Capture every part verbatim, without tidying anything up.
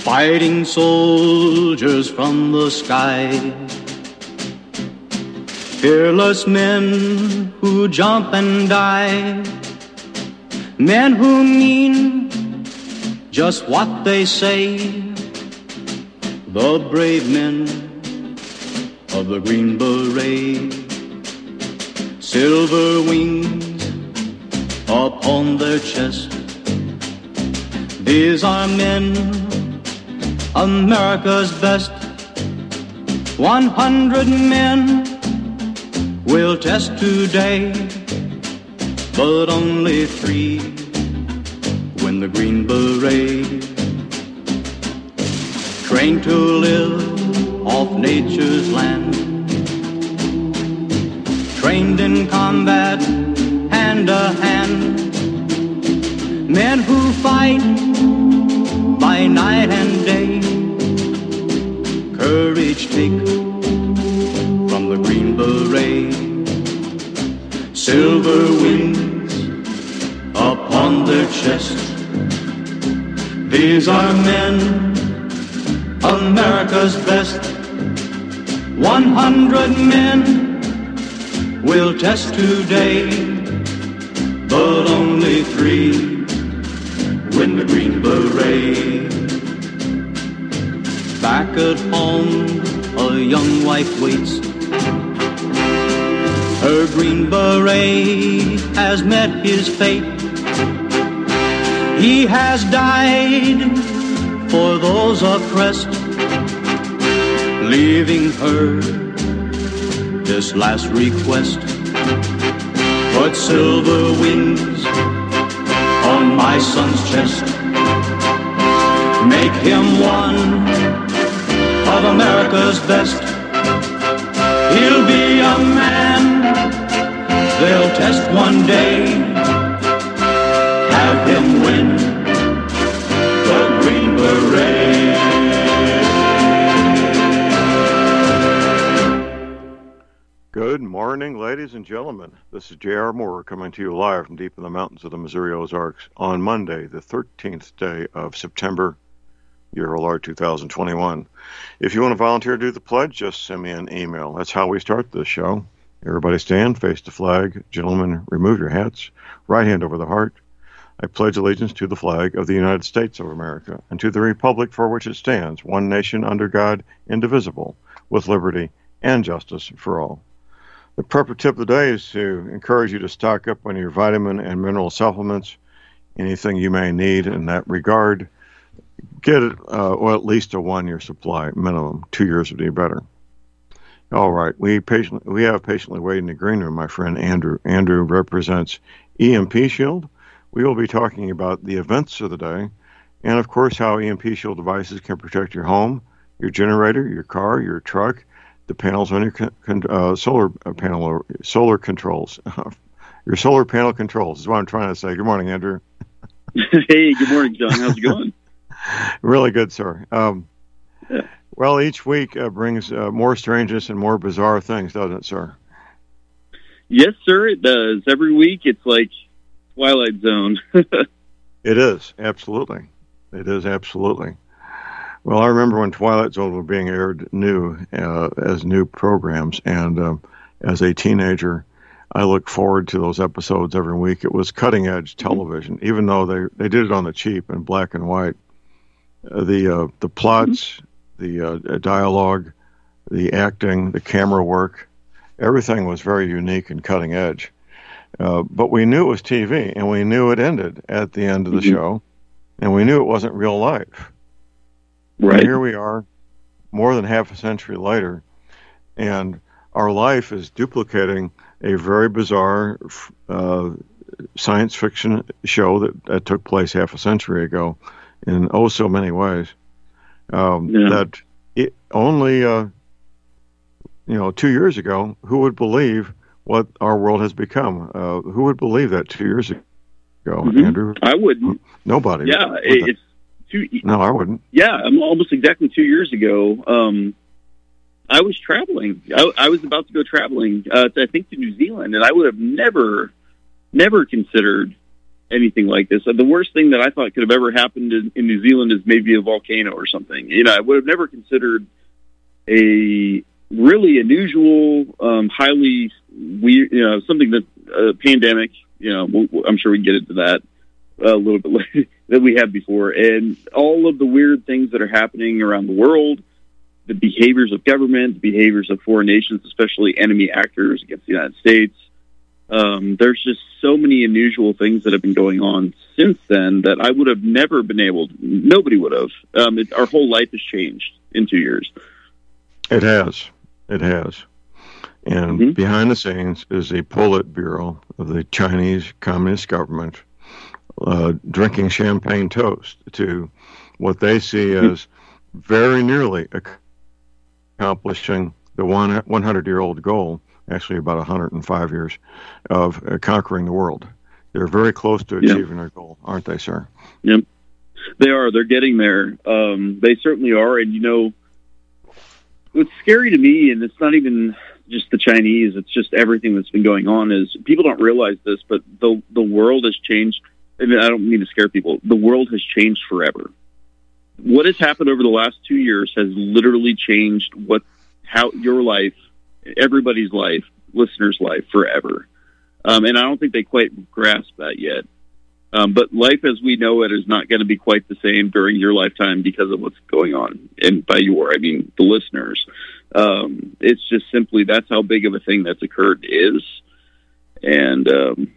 fighting soldiers from the sky, fearless men who jump and die, men who mean just what they say, the brave men of the Green Beret, silver wings upon their chest. These are men, America's best. One hundred men will test today, but only three win the Green Beret. Trained to live off nature's land, trained in combat hand to hand, men who fight by night and day, courage take from the Green Beret, silver wings upon their chest. These are men, America's best. One hundred men will test today, but only three win the Green Beret. Back at home, a young wife waits. Her Green Beret has met his fate. He has died for those oppressed, leaving her this last request. Put silver wings on my son's chest. Make him one of America's best. He'll be a man they'll test one day. Have him win the Green Beret. Good morning, ladies and gentlemen. This is J R. Moore coming to you live from deep in the mountains of the Missouri Ozarks on Monday, the thirteenth day of September, year of Lord two thousand twenty-one. If you want to volunteer to do the pledge, just send me an email. That's how we start this show. Everybody stand, face the flag. Gentlemen, remove your hats. Right hand over the heart. I pledge allegiance to the flag of the United States of America and to the republic for which it stands, one nation under God, indivisible, with liberty and justice for all. The prepper tip of the day is to encourage you to stock up on your vitamin and mineral supplements, anything you may need in that regard. Get it, uh, well, at least a one-year supply, minimum. Two years would be better. All right, we patiently, we have patiently waiting in the green room, my friend Andrew. Andrew represents E M P Shield. We will be talking about the events of the day and, of course, how E M P Shield devices can protect your home, your generator, your car, your truck, the panels on your con- con- uh, solar panel, or solar controls. Your solar panel controls is what I'm trying to say. Good morning, Andrew. Hey, good morning, John. How's it going? Really good, sir. Um, yeah. Well, each week uh, brings uh, more strangeness and more bizarre things, doesn't it, sir? Yes, sir, it does. Every week it's like Twilight Zone. It is, absolutely. It is, absolutely. Well, I remember when Twilight Zone was being aired new, uh, as new programs, and uh, as a teenager, I looked forward to those episodes every week. It was cutting-edge television, mm-hmm. even though they, they did it on the cheap in black and white. Uh, the uh, the plots, mm-hmm. the uh, dialogue, the acting, the camera work, everything was very unique and cutting-edge. Uh, but we knew it was T V, and we knew it ended at the end of the mm-hmm. show, and we knew it wasn't real life. Right. And here we are, more than half a century later, and our life is duplicating a very bizarre uh, science fiction show that, that took place half a century ago in oh so many ways. Um, yeah. That it only, uh, you know, two years ago, who would believe what our world has become? Uh, who would believe that two years ago, mm-hmm. Andrew? I wouldn't. Nobody. Yeah, would, would it's two. No, I wouldn't. Yeah, almost exactly two years ago. Um, I was traveling. I, I was about to go traveling, uh, to, I think, to New Zealand, and I would have never, never considered anything like this. The worst thing that I thought could have ever happened in, in New Zealand is maybe a volcano or something. You know, I would have never considered a really unusual, um, highly weird, you know, something that a uh, pandemic. You know, we'll, I'm sure we can get into that a little bit later that we had before, and all of the weird things that are happening around the world, the behaviors of government, the behaviors of foreign nations, especially enemy actors against the United States. Um, there's just so many unusual things that have been going on since then that I would have never been able to, nobody would have. Um, it, our whole life has changed in two years. It has. It has. And mm-hmm. behind the scenes is the Politburo of the Chinese Communist government uh, drinking champagne toast to what they see mm-hmm. as very nearly accomplishing the one, 100-year-old goal, actually about one hundred five years, of uh, conquering the world. They're very close to achieving yep. their goal, aren't they, sir? Yep. They are. They're getting there. Um, they certainly are. And, you know, what's scary to me, and it's not even just the Chinese, it's just everything that's been going on, is people don't realize this, but the the world has changed. I mean, I don't mean to scare people. The world has changed forever. What has happened over the last two years has literally changed what, how your life, everybody's life, listeners' life forever. Um, and I don't think they quite grasp that yet. Um, but life as we know it is not going to be quite the same during your lifetime because of what's going on. And by your, I mean the listeners. Um, it's just simply, that's how big of a thing that's occurred is. And, um,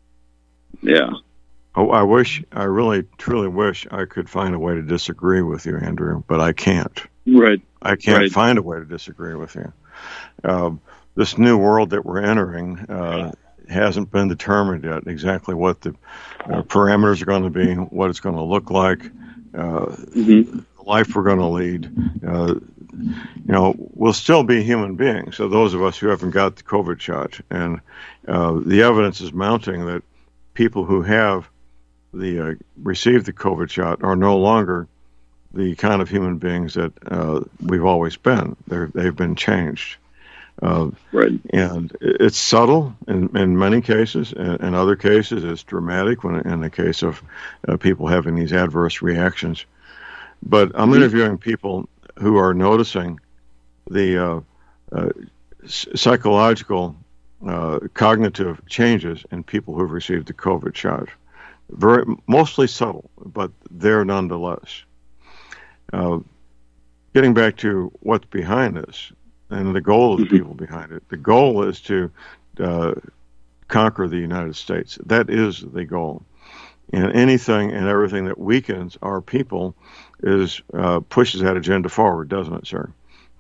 yeah. Oh, I wish, I really, truly wish I could find a way to disagree with you, Andrew, but I can't. Right. I can't right. find a way to disagree with you. Uh, this new world that we're entering uh, hasn't been determined yet exactly what the uh, parameters are going to be, what it's going to look like, uh, mm-hmm. the life we're going to lead. Uh, you know, we'll still be human beings. So those of us who haven't got the COVID shot, and uh, the evidence is mounting that people who have the uh, received the COVID shot are no longer the kind of human beings that uh, we've always been. They're, they've been changed. Uh, right. And it's subtle in, in many cases. In, in other cases, it's dramatic when, in the case of uh, people having these adverse reactions. But I'm mm-hmm. interviewing people who are noticing the uh, uh, psychological, uh, cognitive changes in people who've received the COVID shot. Very mostly subtle, but there nonetheless. Uh, getting back to what's behind this and the goal of the people behind it, the goal is to uh, conquer the United States. That is the goal. And anything and everything that weakens our people is uh, pushes that agenda forward, doesn't it, sir?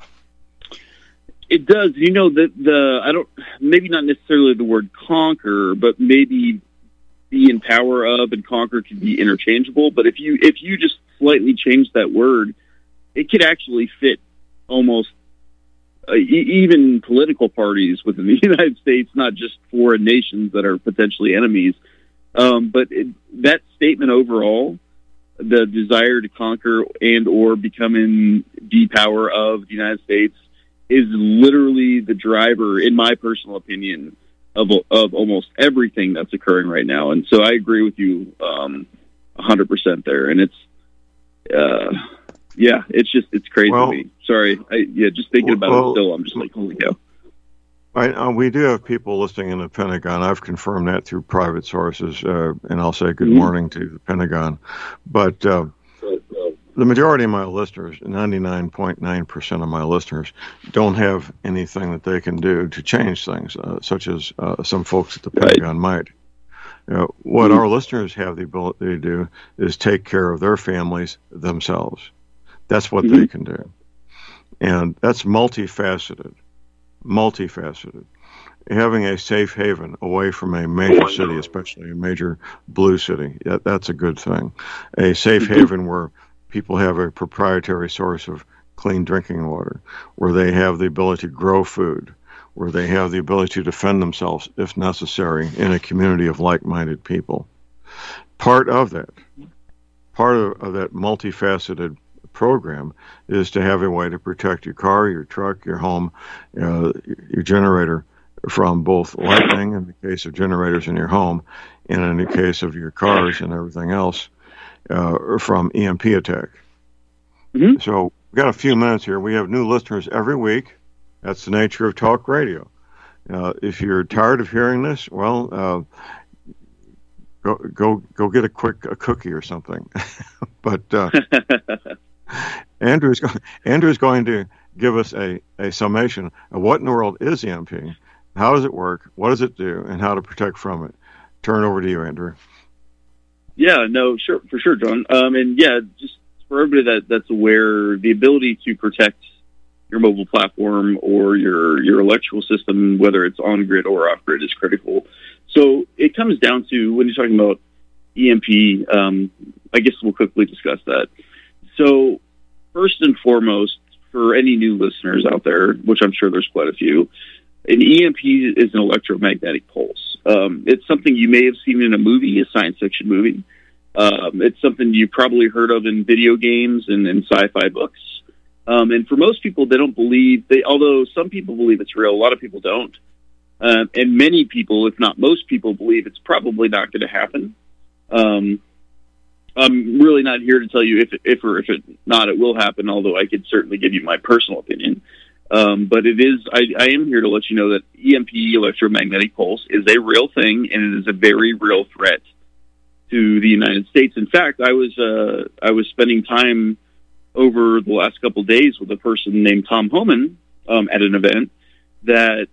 It does. You know, the, the I don't, maybe not necessarily the word conquer, but maybe be in power of and conquer can be interchangeable. But if you if you just slightly change that word, it could actually fit almost uh, e- even political parties within the United States, not just foreign nations that are potentially enemies. Um, but it, that statement overall, the desire to conquer and or become in the power of the United States, is literally the driver, in my personal opinion, of of almost everything that's occurring right now. And so I agree with you um, one hundred percent there. And it's, uh, yeah, it's just, it's crazy well, to me. Sorry. I, yeah, just thinking about well, it still, I'm just like, holy cow. I, uh, we do have people listening in the Pentagon. I've confirmed that through private sources, uh, and I'll say good mm-hmm. morning to the Pentagon. But uh, the majority of my listeners, ninety-nine point nine percent of my listeners, don't have anything that they can do to change things, uh, such as uh, some folks at the Pentagon right. might. You know, what mm-hmm. our listeners have the ability to do is take care of their families themselves. That's what mm-hmm. they can do. And that's multifaceted, multifaceted. Having a safe haven away from a major city, especially a major blue city, that, that's a good thing. A safe mm-hmm. haven where people have a proprietary source of clean drinking water, where they have the ability to grow food, where they have the ability to defend themselves, if necessary, in a community of like-minded people. Part of that, part of, of that multifaceted program is to have a way to protect your car, your truck, your home, uh, your generator from both lightning in the case of generators in your home, and in the case of your cars and everything else, uh, from E M P attack. Mm-hmm. So we've got a few minutes here. We have new listeners every week. That's the nature of talk radio. Uh, if you're tired of hearing this, well, uh, go go go get a quick a cookie or something. But uh, Andrew's Andrew's going to give us a, a summation of what in the world is E M P, how does it work, what does it do, and how to protect from it. Turn over to you, Andrew. Yeah, no, sure, for sure, John. Um, and yeah, just for everybody that, that's aware, the ability to protect your mobile platform or your, your electrical system, whether it's on-grid or off-grid, is critical. So it comes down to, when you're talking about E M P, um, I guess we'll quickly discuss that. So first and foremost, for any new listeners out there, which I'm sure there's quite a few, an E M P is an electromagnetic pulse. Um, it's something you may have seen in a movie, a science fiction movie. Um, it's something you probably heard of in video games and in sci-fi books. Um, and for most people, they don't believe, they, although some people believe it's real, a lot of people don't. Uh, and many people, if not most people, believe it's probably not going to happen. Um, I'm really not here to tell you if, if or if it not, it will happen, although I could certainly give you my personal opinion. Um, but it is, I, I am here to let you know that E M P, electromagnetic pulse, is a real thing, and it is a very real threat to the United States. In fact, I was, uh, I was spending time over the last couple of days with a person named Tom Homan, um, at an event that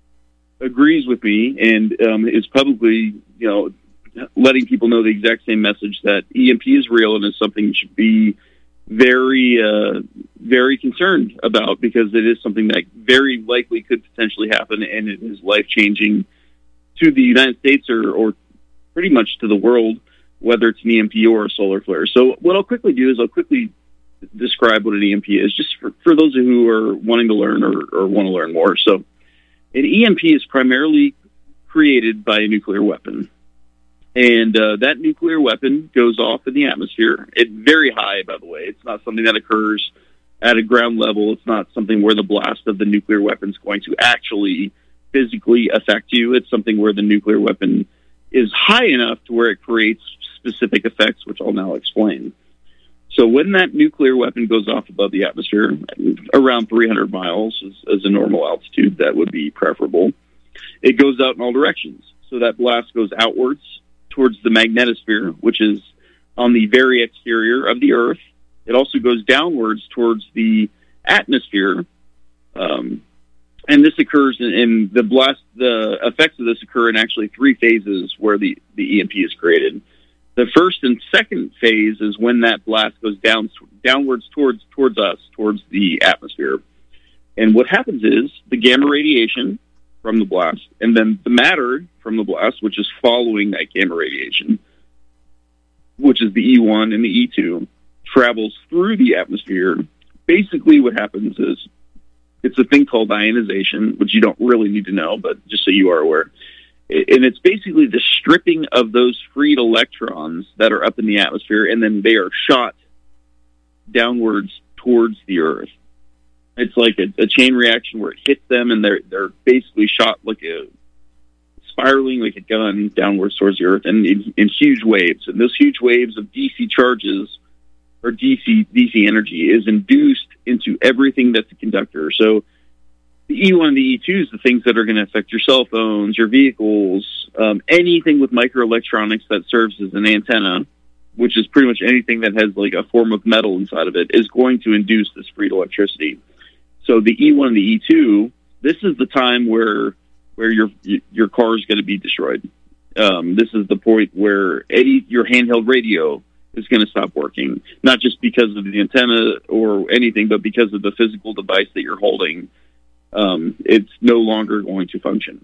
agrees with me and, um, is publicly, you know, letting people know the exact same message, that E M P is real and is something you should be very, uh, very concerned about, because it is something that very likely could potentially happen, and it is life-changing to the United States or, or pretty much to the world, whether it's an E M P or a solar flare. So what I'll quickly do is I'll quickly describe what an E M P is, just for, for those who are wanting to learn or, or want to learn more. So an E M P is primarily created by a nuclear weapon. And uh, that nuclear weapon goes off in the atmosphere. It's very high, by the way. It's not something that occurs at a ground level. It's not something where the blast of the nuclear weapon is going to actually physically affect you. It's something where the nuclear weapon is high enough to where it creates specific effects, which I'll now explain. So when that nuclear weapon goes off above the atmosphere, around three hundred miles is, is a normal altitude, that would be preferable. It goes out in all directions. So that blast goes outwards towards the magnetosphere, which is on the very exterior of the Earth. It also goes downwards towards the atmosphere. Um, and this occurs in, in the blast, the effects of this occur in actually three phases where the, the E M P is created. The first and second phase is when that blast goes down, downwards towards, towards us, towards the atmosphere. And what happens is the gamma radiation from the blast, and then the matter from the blast, which is following that gamma radiation, which is the E one and the E two, travels through the atmosphere. Basically what happens is it's a thing called ionization, which you don't really need to know, but just so you are aware. And it's basically the stripping of those freed electrons that are up in the atmosphere, and then they are shot downwards towards the Earth. It's like a, a chain reaction where it hits them, and they're they're basically shot like a spiraling like a gun downwards towards the Earth, and in, in huge waves. And those huge waves of D C charges or D C D C energy is induced into everything that's a conductor. So the E one and the E two is the things that are going to affect your cell phones, your vehicles, um, anything with microelectronics that serves as an antenna, which is pretty much anything that has like a form of metal inside of it, is going to induce this freed electricity. So the E one and the E two, this is the time where where your your car is going to be destroyed. Um, this is the point where any your handheld radio is going to stop working, not just because of the antenna or anything, but because of the physical device that you're holding. Um, it's no longer going to function.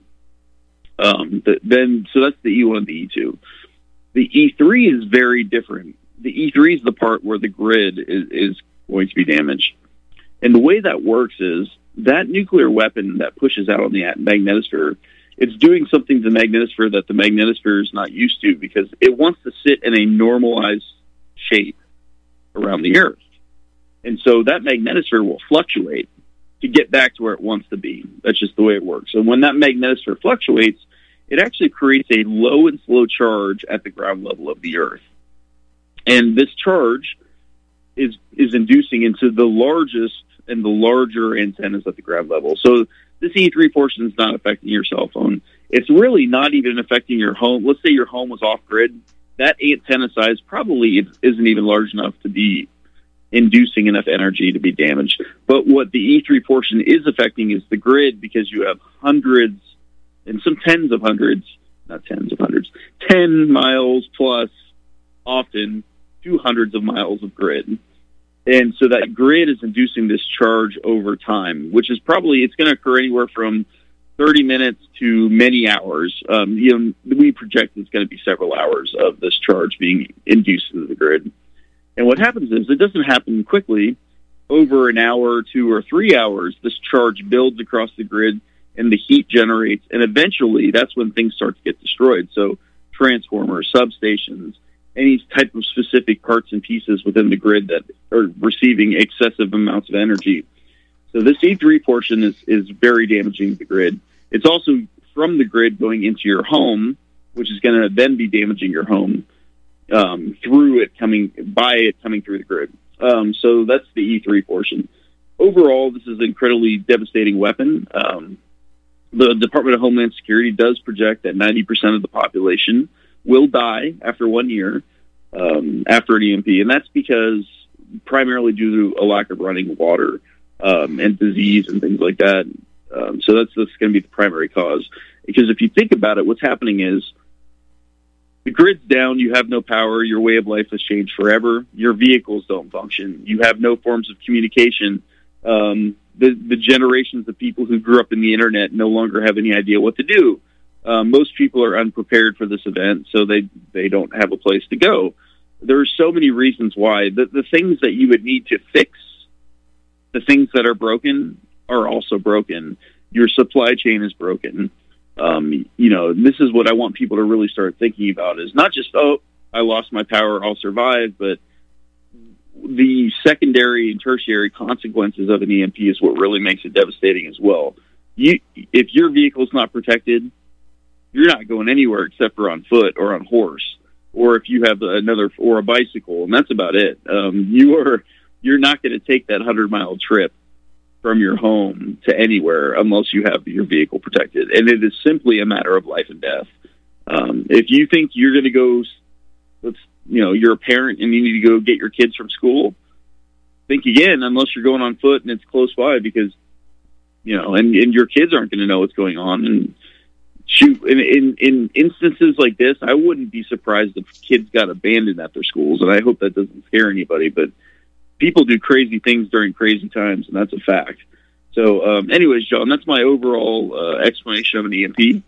Um, the, then, so that's the E one and the E two. The E three is very different. The E three is the part where the grid is, is going to be damaged. And the way that works is that nuclear weapon that pushes out on the magnetosphere, it's doing something to the magnetosphere that the magnetosphere is not used to, because it wants to sit in a normalized shape around the Earth. And so that magnetosphere will fluctuate. to get back to where it wants to be. That's just the way it works. So when that magnetosphere fluctuates, it actually creates a low and slow charge at the ground level of the Earth. And this charge is is inducing into the largest and the larger antennas at the ground level. So this E three portion is not affecting your cell phone. It's really not even affecting your home. Let's say your home was off-grid. That antenna size probably isn't even large enough to be inducing enough energy to be damaged. But what the E three portion is affecting is the grid, because you have hundreds and some tens of hundreds, not tens of hundreds, ten miles plus, often two hundreds of miles of grid. And so that grid is inducing this charge over time, which is probably, it's going to occur anywhere from thirty minutes to many hours. Um, you know, we project it's going to be several hours of this charge being induced into the grid. And what happens is it doesn't happen quickly. Over an hour, two or three hours, this charge builds across the grid and the heat generates. And eventually that's when things start to get destroyed. So transformers, substations, any type of specific parts and pieces within the grid that are receiving excessive amounts of energy. So this E three portion is, is very damaging to the grid. It's also from the grid going into your home, which is going to then be damaging your home um, through it coming, by it coming through the grid. Um, so that's the E three portion. Overall, this is an incredibly devastating weapon. Um, the Department of Homeland Security does project that ninety percent of the population will die after one year um, after an E M P, and that's because primarily due to a lack of running water um, and disease and things like that. Um, so that's, that's going to be the primary cause. Because if you think about it, what's happening is the grid's down, you have no power, your way of life has changed forever, your vehicles don't function, you have no forms of communication. Um, the, the generations of people who grew up in the internet no longer have any idea what to do. Uh, most people are unprepared for this event, so they, they don't have a place to go. There are so many reasons why. The, the things that you would need to fix, the things that are broken, are also broken. Your supply chain is broken. Um, you know, this is what I want people to really start thinking about, is not just, oh, I lost my power, I'll survive, but the secondary and tertiary consequences of an E M P is what really makes it devastating as well. You, if your vehicle's not protected, you're not going anywhere except for on foot or on horse, or if you have another, or a bicycle, and that's about it. Um, you are, you're not going to take that hundred mile trip from your home to anywhere unless you have your vehicle protected. And it is simply a matter of life and death. Um, if you think you're going to go, let's, you know, you're a parent and you need to go get your kids from school, think again, unless you're going on foot and it's close by, because, you know, and, and your kids aren't going to know what's going on. And shoot, in, in, in instances like this, I wouldn't be surprised if kids got abandoned at their schools. And I hope that doesn't scare anybody, but people do crazy things during crazy times, and that's a fact. So, um, anyways, John, that's my overall uh, explanation of an E M P.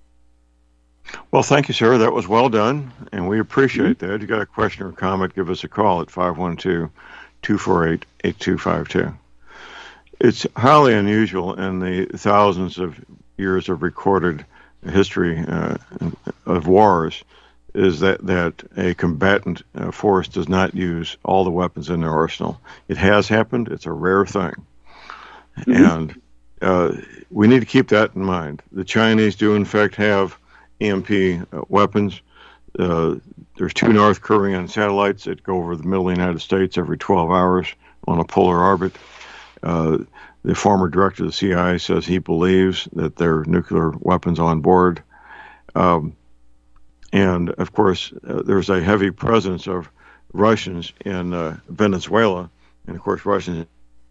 Well, thank you, sir. That was well done, and we appreciate mm-hmm. that. If you got a question or comment, give us a call at five one two, two four eight, eight two five two. It's highly unusual in the thousands of years of recorded history uh, of wars is that, that a combatant uh, force does not use all the weapons in their arsenal. It has happened. It's a rare thing. Mm-hmm. And uh, we need to keep that in mind. The Chinese do, in fact, have E M P uh, weapons. Uh, there's two North Korean satellites that go over the middle of the United States every twelve hours on a polar orbit. Uh, the former director of the C I A says he believes that there are nuclear weapons on board. Um, And, of course, uh, there's a heavy presence of Russians in uh, Venezuela. And, of course, Russians,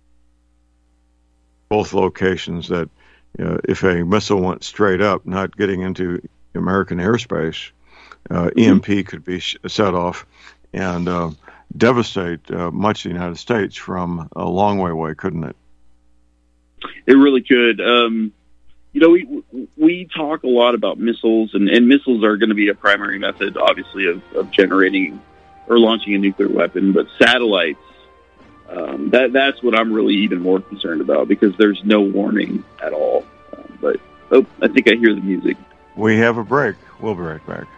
both locations that uh, if a missile went straight up, not getting into American airspace, uh, mm-hmm. E M P could be sh- set off and uh, devastate uh, much of the United States from a long way away, couldn't it? It really could. Um You know, we we talk a lot about missiles, and, and missiles are going to be a primary method, obviously, of, of generating or launching a nuclear weapon. But satellites, um, that that's what I'm really even more concerned about, because there's no warning at all. Um, but, oh, I think I hear the music. We have a break. We'll be right back.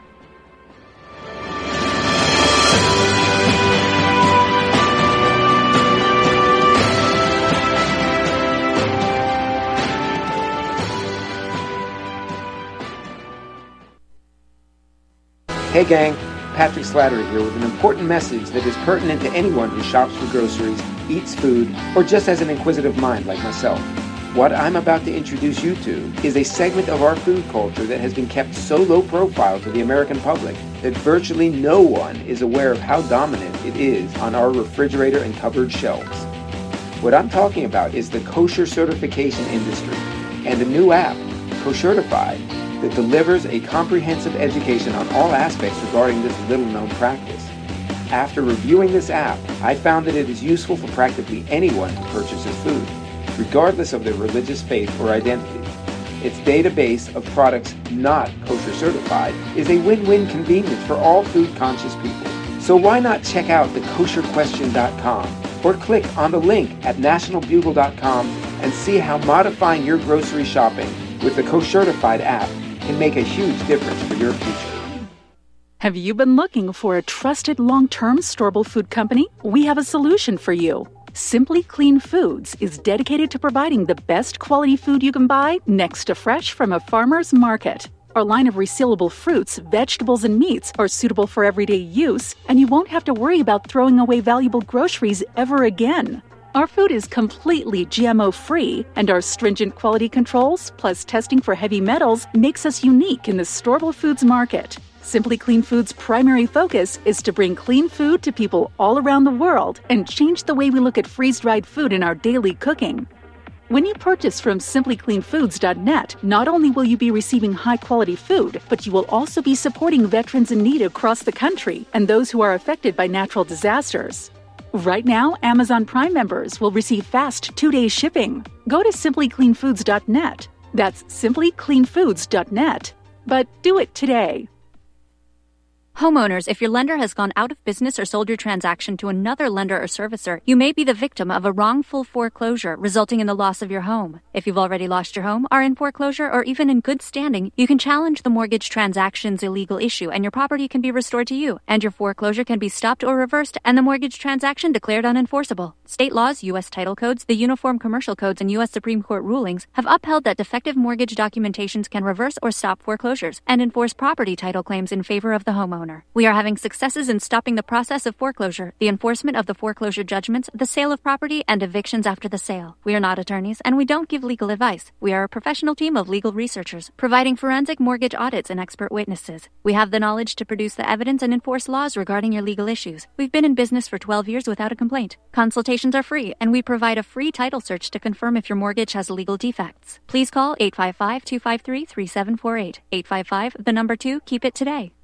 Hey gang, Patrick Slattery here with an important message that is pertinent to anyone who shops for groceries, eats food, or just has an inquisitive mind like myself. What I'm about to introduce you to is a segment of our food culture that has been kept so low profile to the American public that virtually no one is aware of how dominant it is on our refrigerator and cupboard shelves. What I'm talking about is the kosher certification industry and a new app, Koshertified, that delivers a comprehensive education on all aspects regarding this little-known practice. After reviewing this app, I found that it is useful for practically anyone who purchases food, regardless of their religious faith or identity. Its database of products not kosher certified is a win-win convenience for all food-conscious people. So why not check out the kosher question dot com or click on the link at national bugle dot com and see how modifying your grocery shopping with the Koshertified app can make a huge difference for your future. Have you been looking for a trusted long-term storable food company? We have a solution for you. Simply Clean Foods is dedicated to providing the best quality food you can buy next to fresh from a farmer's market. Our line of resealable fruits, vegetables, and meats are suitable for everyday use, and you won't have to worry about throwing away valuable groceries ever again. Our food is completely G M O-free, and our stringent quality controls, plus testing for heavy metals, makes us unique in the storable foods market. Simply Clean Foods' primary focus is to bring clean food to people all around the world and change the way we look at freeze-dried food in our daily cooking. When you purchase from simply clean foods dot net, not only will you be receiving high-quality food, but you will also be supporting veterans in need across the country and those who are affected by natural disasters. Right now, Amazon Prime members will receive fast two-day shipping. Go to simply clean foods dot net. That's simply clean foods dot net. But do it today. Homeowners, if your lender has gone out of business or sold your transaction to another lender or servicer, you may be the victim of a wrongful foreclosure resulting in the loss of your home. If you've already lost your home, are in foreclosure, or even in good standing, you can challenge the mortgage transaction's illegal issue and your property can be restored to you, and your foreclosure can be stopped or reversed and the mortgage transaction declared unenforceable. State laws, U S title codes, the Uniform Commercial Codes, and U S Supreme Court rulings have upheld that defective mortgage documentations can reverse or stop foreclosures and enforce property title claims in favor of the homeowner. We are having successes in stopping the process of foreclosure, the enforcement of the foreclosure judgments, the sale of property, and evictions after the sale. We are not attorneys, and we don't give legal advice. We are a professional team of legal researchers, providing forensic mortgage audits and expert witnesses. We have the knowledge to produce the evidence and enforce laws regarding your legal issues. We've been in business for twelve years without a complaint. Consultations are free, and we provide a free title search to confirm if your mortgage has legal defects. Please call eight five five, two five three, three seven four eight. eight five five, the number two, keep it today.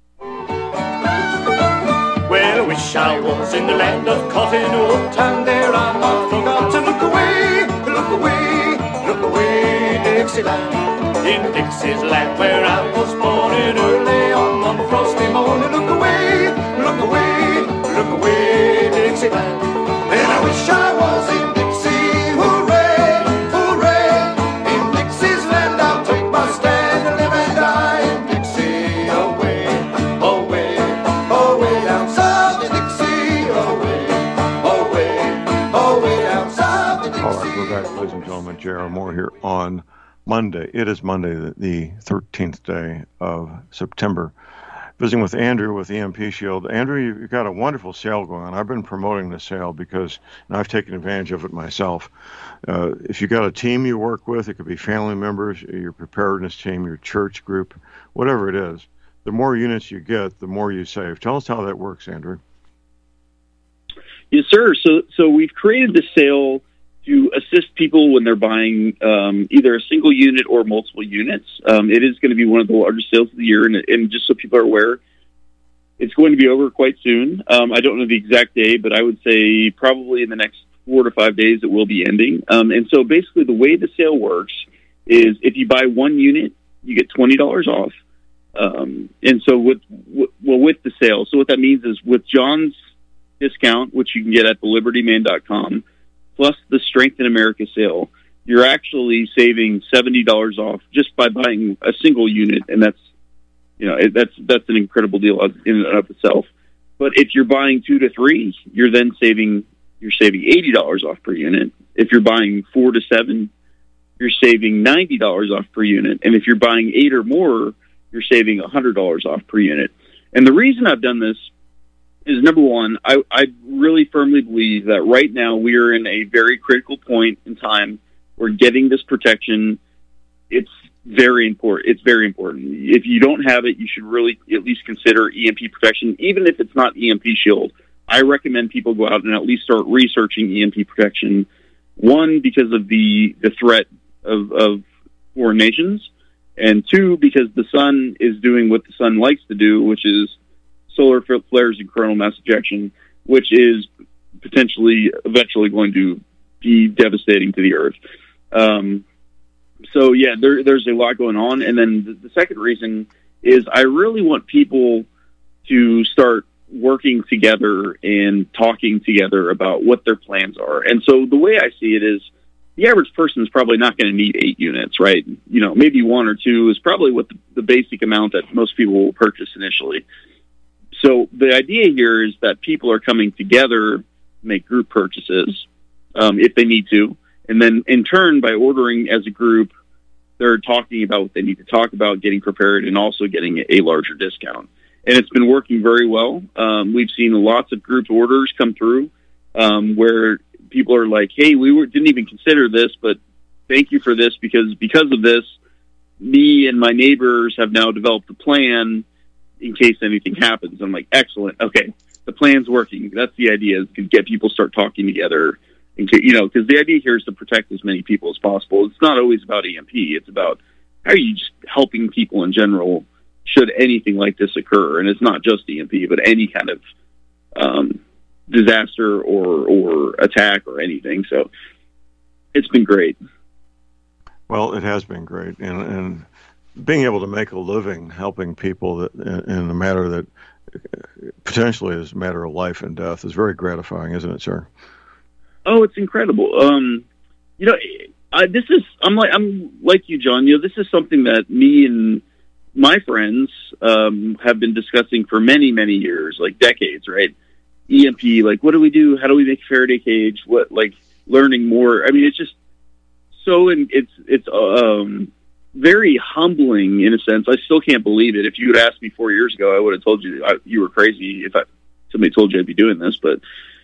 Well, I wish I was in the land of cotton wool, and there I might forgot to look away, look away, look away, Dixieland. In Dixie's land where I was born, in early on one frosty morning, look away, look away, look away, Dixieland. And I wish I was in Dixie, hooray, hooray. In Dixie's land I'll take my stand and live and die in Dixie, away, away, away down south in Dixie, away, away, away down south in Dixie. All right, we're back, ladies and gentlemen. J R. Moore here on Monday. It is Monday, the, the thirteenth day of September. Visiting with Andrew with E M P Shield. Andrew, you've got a wonderful sale going on. I've been promoting the sale because, and I've taken advantage of it myself. Uh, if you've got a team you work with, it could be family members, your preparedness team, your church group, whatever it is, the more units you get, the more you save. Tell us how that works, Andrew. Yes, sir. So, so we've created the sale to assist people when they're buying um, either a single unit or multiple units. Um, it is going to be one of the largest sales of the year, and, and just so people are aware, it's going to be over quite soon. Um, I don't know the exact day, but I would say probably in the next four to five days it will be ending. Um, and so basically the way the sale works is if you buy one unit, you get twenty dollars off. Um, and so with, with, well, with the sale, so what that means is with John's discount, which you can get at the liberty man dot com, plus the Strength in America sale, you're actually saving seventy dollars off just by buying a single unit, and that's, you know, it, that's that's an incredible deal in and of itself. But if you're buying two to three, you're then saving you're saving eighty dollars off per unit. If you're buying four to seven, you're saving ninety dollars off per unit, and if you're buying eight or more, you're saving one hundred dollars off per unit. And the reason I've done this is, number one, I, I really firmly believe that right now we are in a very critical point in time where getting this protection, it's very important. It's very important. If you don't have it, you should really at least consider E M P protection, even if it's not E M P Shield. I recommend people go out and at least start researching E M P protection. One, because of the, the threat of, of foreign nations, and two, because the sun is doing what the sun likes to do, which is solar flares and coronal mass ejection, which is potentially eventually going to be devastating to the Earth. Um, so, yeah, there, there's a lot going on. And then the, the second reason is I really want people to start working together and talking together about what their plans are. And so the way I see it is the average person is probably not going to need eight units, right? You know, maybe one or two is probably what the, the basic amount that most people will purchase initially. So the idea here is that people are coming together to make group purchases um, if they need to. And then in turn, by ordering as a group, they're talking about what they need to talk about, getting prepared, and also getting a larger discount. And it's been working very well. Um, we've seen lots of group orders come through um, where people are like, hey, we were, didn't even consider this, but thank you for this because because of this, me and my neighbors have now developed a plan in case anything happens. I'm like, excellent. Okay, the plan's working. That's the idea, is to get people start talking together. And, you know, because the idea here is to protect as many people as possible. It's not always about E M P. It's about how are you just helping people in general should anything like this occur. And it's not just E M P, but any kind of um, disaster or, or attack or anything. So it's been great. Well, it has been great. And, and being able to make a living helping people that in, in a matter that potentially is a matter of life and death is very gratifying, isn't it, sir? Oh, it's incredible. Um, you know, I, this is, I'm like, I'm like you, John, you know, this is something that me and my friends um, have been discussing for many, many years, like decades, right? E M P, like, what do we do? How do we make a Faraday cage? What, like, learning more? I mean, it's just so, in, it's it's um, very humbling in a sense. I still can't believe it. If you had asked me four years ago, I would have told you I, you were crazy if I, somebody told you I'd be doing this. But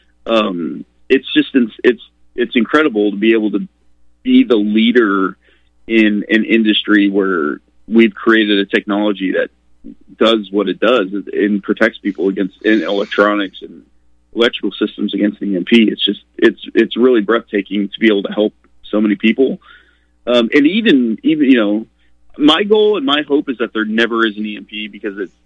um, it's just, it's it's incredible to be able to be the leader in an industry where we've created a technology that does what it does and protects people against in electronics and electrical systems against E M P. It's just, it's, it's really breathtaking to be able to help so many people. Um, and even, even, you know, my goal and my hope is that there never is an E M P because it's,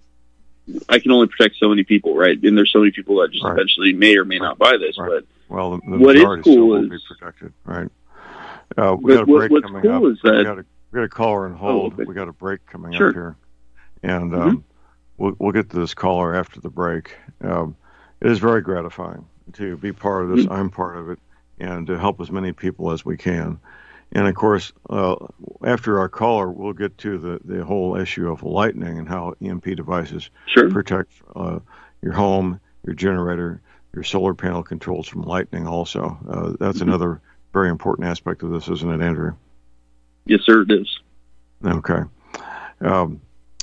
I can only protect so many people, right? And there's so many people that just right. eventually may or may right. not buy this, right. but well, the, the what is cool cool will is, be protected, right? Uh, we got a break what's coming cool up. Is that, we got a, we got a caller on hold. Oh, okay. We got a break coming sure. up here. And um, mm-hmm. we'll, we'll get to this caller after the break. Um, it is very gratifying to be part of this. Mm-hmm. I'm part of it, and to help as many people as we can. And of course, uh, after our caller, we'll get to the, the whole issue of lightning and how E M P devices sure. protect uh, your home, your generator, your solar panel controls from lightning also. Uh, that's mm-hmm. another very important aspect of this, isn't it, Andrew? Yes, sir, it is. Okay. Um,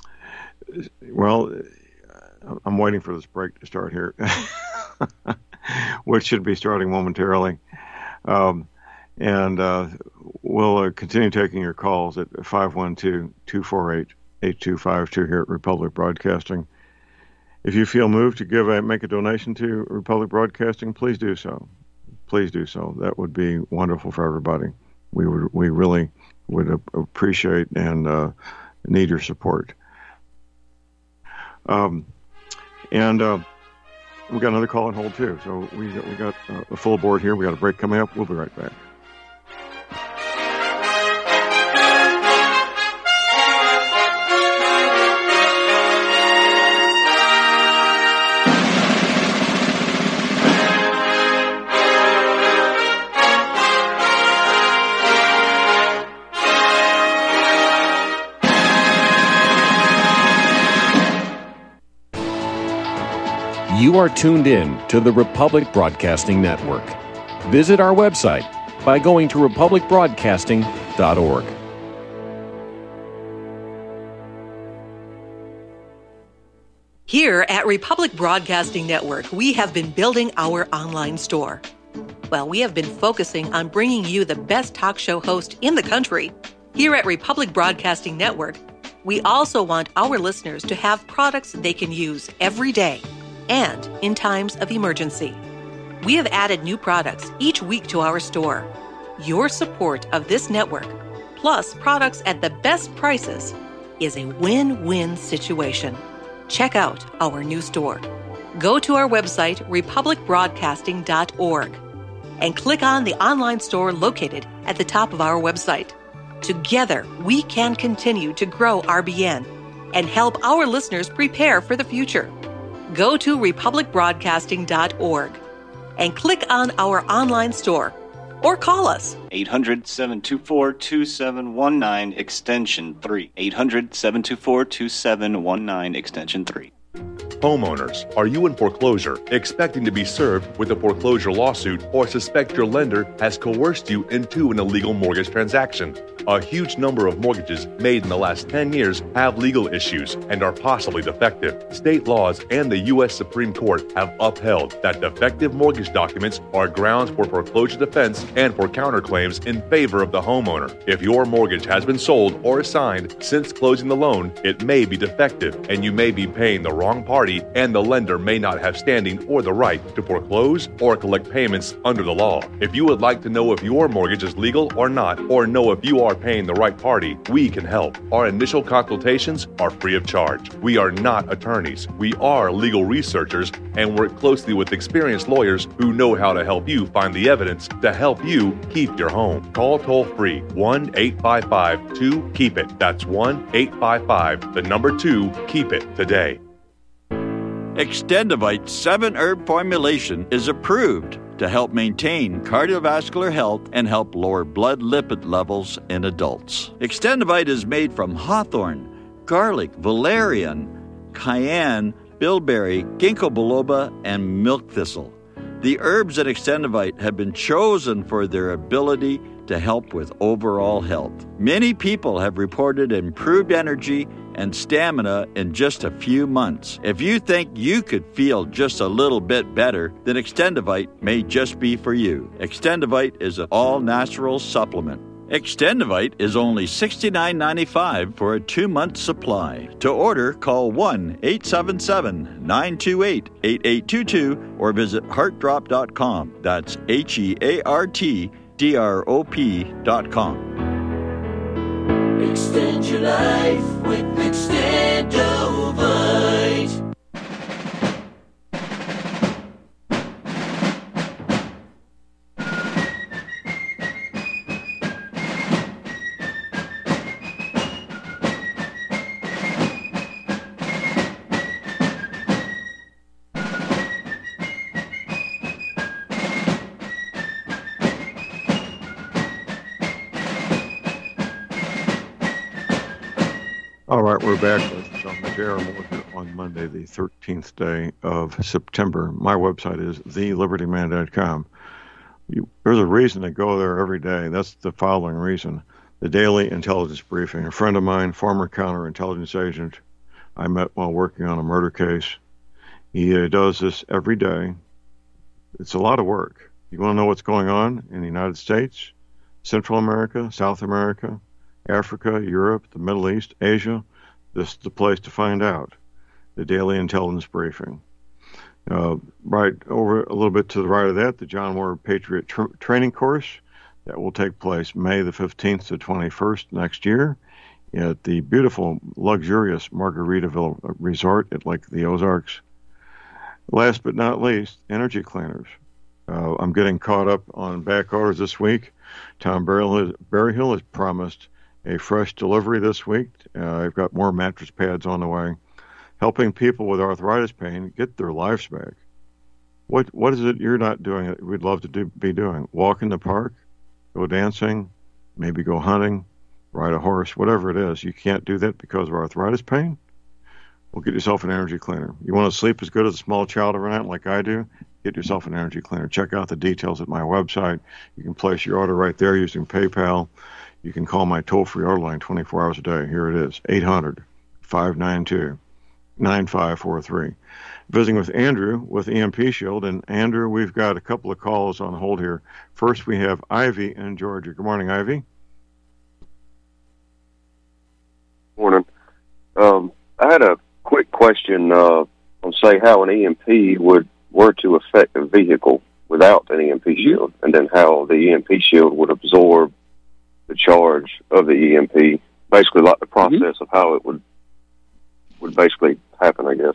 well, I'm waiting for this break to start here, which should be starting momentarily. Um, and uh, we'll uh, continue taking your calls at five one two, two four eight, eight two five two here at Republic Broadcasting. If you feel moved to give a, make a donation to Republic Broadcasting, please do so. Please do so. That would be wonderful for everybody. We would, we really would appreciate and uh, need your support. Um, and uh, we got another call on hold too. So we we got uh, a full board here. We got a break coming up. We'll be right back. You are tuned in to the Republic Broadcasting Network. Visit our website by going to republic broadcasting dot org. All right, Here at Republic Broadcasting Network, we have been building our online store. Well, we have been focusing on bringing you the best talk show host in the country. Here at Republic Broadcasting Network, we also want our listeners to have products they can use every day and in times of emergency. We have added new products each week to our store. Your support of this network, plus products at the best prices, is a win-win situation. Check out our new store. Go to our website, republic broadcasting dot org, and click on the online store located at the top of our website. Together, we can continue to grow R B N and help our listeners prepare for the future. Go to republic broadcasting dot org and click on our online store or call us. eight hundred, seven two four, two seven one nine, extension three. eight hundred, seven two four, two seven one nine, extension three. Homeowners, are you in foreclosure, expecting to be served with a foreclosure lawsuit, or suspect your lender has coerced you into an illegal mortgage transaction? A huge number of mortgages made in the last ten years have legal issues and are possibly defective. State laws and the U S Supreme Court have upheld that defective mortgage documents are grounds for foreclosure defense and for counterclaims in favor of the homeowner. If your mortgage has been sold or assigned since closing the loan, it may be defective and you may be paying the wrong party, and the lender may not have standing or the right to foreclose or collect payments under the law. If you would like to know if your mortgage is legal or not, or know if you are paying the right party, we can help. Our initial consultations are free of charge. We are not attorneys. We are legal researchers and work closely with experienced lawyers who know how to help you find the evidence to help you keep your home. Call toll-free one eight five five two keep it. That's one eight five five, the number two, keep it today. Extendivite seven herb formulation is approved to help maintain cardiovascular health and help lower blood lipid levels in adults. Extendivite is made from hawthorn, garlic, valerian, cayenne, bilberry, ginkgo biloba, and milk thistle. The herbs in Extendivite have been chosen for their ability to help with overall health. Many people have reported improved energy and stamina in just a few months. If you think you could feel just a little bit better, then Extendivite may just be for you. Extendivite is an all-natural supplement. Extendivite is only sixty-nine ninety-five for a two-month supply. To order, call one eight seven seven, nine two eight, eight eight two two or visit heart drop dot com. That's H E A R T D R O P dot com. Extend your life with Extendovite. All right, we're back with John J R Moore here on Monday, the thirteenth day of September. My website is the liberty man dot com. You, there's a reason to go there every day. That's the following reason. The Daily Intelligence Briefing. A friend of mine, former counterintelligence agent, I met while working on a murder case. He uh, does this every day. It's a lot of work. You want to know what's going on in the United States, Central America, South America, Africa, Europe, the Middle East, Asia, this is the place to find out. The Daily Intelligence Briefing. Uh, right over a little bit to the right of that, the John Moore Patriot Tra- Training Course that will take place May the fifteenth to twenty-first next year at the beautiful, luxurious Margaritaville Resort at Lake of the Ozarks. Last but not least, energy cleaners. Uh, I'm getting caught up on back orders this week. Tom Berryhill has promised a fresh delivery this week. Uh, I've got more mattress pads on the way, helping people with arthritis pain get their lives back. What What is it you're not doing that we'd love to do, be doing? Walk in the park, go dancing, maybe go hunting, ride a horse, whatever it is. You can't do that because of arthritis pain? Well, get yourself an energy cleaner. You want to sleep as good as a small child every night like I do? Get yourself an energy cleaner. Check out the details at my website. You can place your order right there using PayPal. You can call my toll-free order line twenty-four hours a day. Here it is, eight hundred, five nine two, nine five four three. Visiting with Andrew with E M P Shield. And Andrew, we've got a couple of calls on hold here. First, we have Ivy in Georgia. Good morning, Ivy. Morning. Um, I had a quick question uh, on, say, how an E M P would were to affect a vehicle without an E M P shield, and then how the E M P shield would absorb the charge of the E M P. Basically, like the process mm-hmm. of how it would would basically happen, I guess.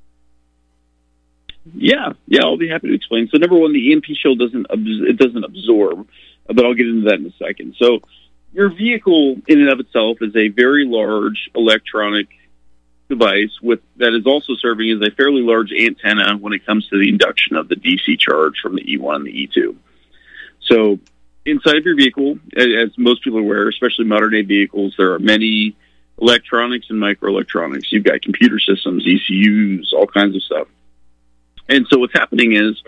Yeah, yeah, I'll be happy to explain. So, number one, the E M P shield doesn't it doesn't absorb, but I'll get into that in a second. So, your vehicle in and of itself is a very large electronic device with that is also serving as a fairly large antenna when it comes to the induction of the D C charge from the E one and the E two. So, inside of your vehicle, as most people are aware, especially modern-day vehicles, there are many electronics and microelectronics. You've got computer systems, E C Us, all kinds of stuff. And so what's happening is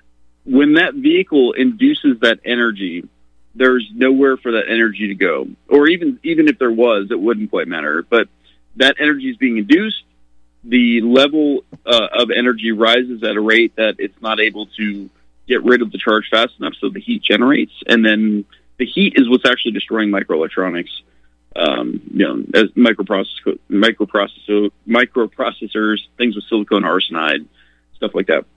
when that vehicle induces that energy, there's nowhere for that energy to go. Or even even if there was, it wouldn't quite matter. But that energy is being induced. The level uh, of energy rises at a rate that it's not able to get rid of the charge fast enough, so the heat generates. And then the heat is what's actually destroying microelectronics, um, you know, as microprocessor, microprocessor, microprocessors, things with silicon arsenide, stuff like that.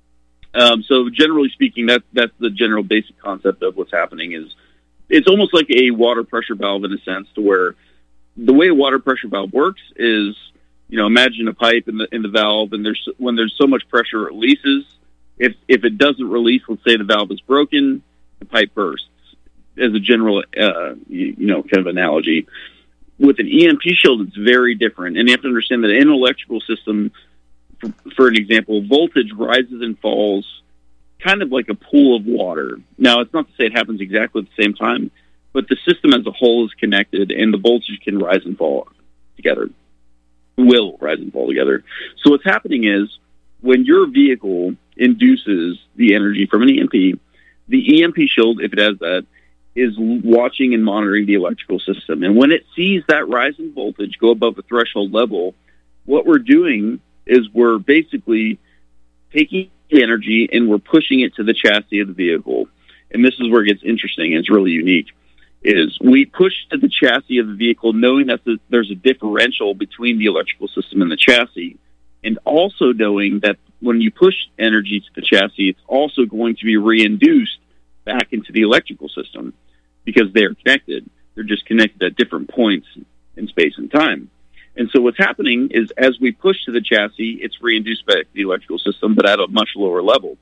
Um, so generally speaking, that, that's the general basic concept of what's happening. Is it's almost like a water pressure valve in a sense, to where the way a water pressure valve works is, you know, imagine a pipe in the in the valve, and there's when there's so much pressure it releases. If if it doesn't release, let's say the valve is broken, the pipe bursts. As a general, uh, you, you know, kind of analogy. With an E M P shield, it's very different, and you have to understand that in an electrical system, for, for an example, voltage rises and falls kind of like a pool of water. Now, it's not to say it happens exactly at the same time, but the system as a whole is connected, and the voltage can rise and fall together. Will rise and fall together. So what's happening is, when your vehicle induces the energy from an E M P, the E M P shield, if it has that, is watching and monitoring the electrical system. And when it sees that rise in voltage go above the threshold level, what we're doing is we're basically taking the energy and we're pushing it to the chassis of the vehicle. And this is where it gets interesting, and it's really unique, is we push to the chassis of the vehicle knowing that there's a differential between the electrical system and the chassis, and also knowing that when you push energy to the chassis, it's also going to be reinduced back into the electrical system, because they're connected. They're just connected at different points in space and time. And so what's happening is, as we push to the chassis, it's reinduced back to the electrical system, but at a much lower level.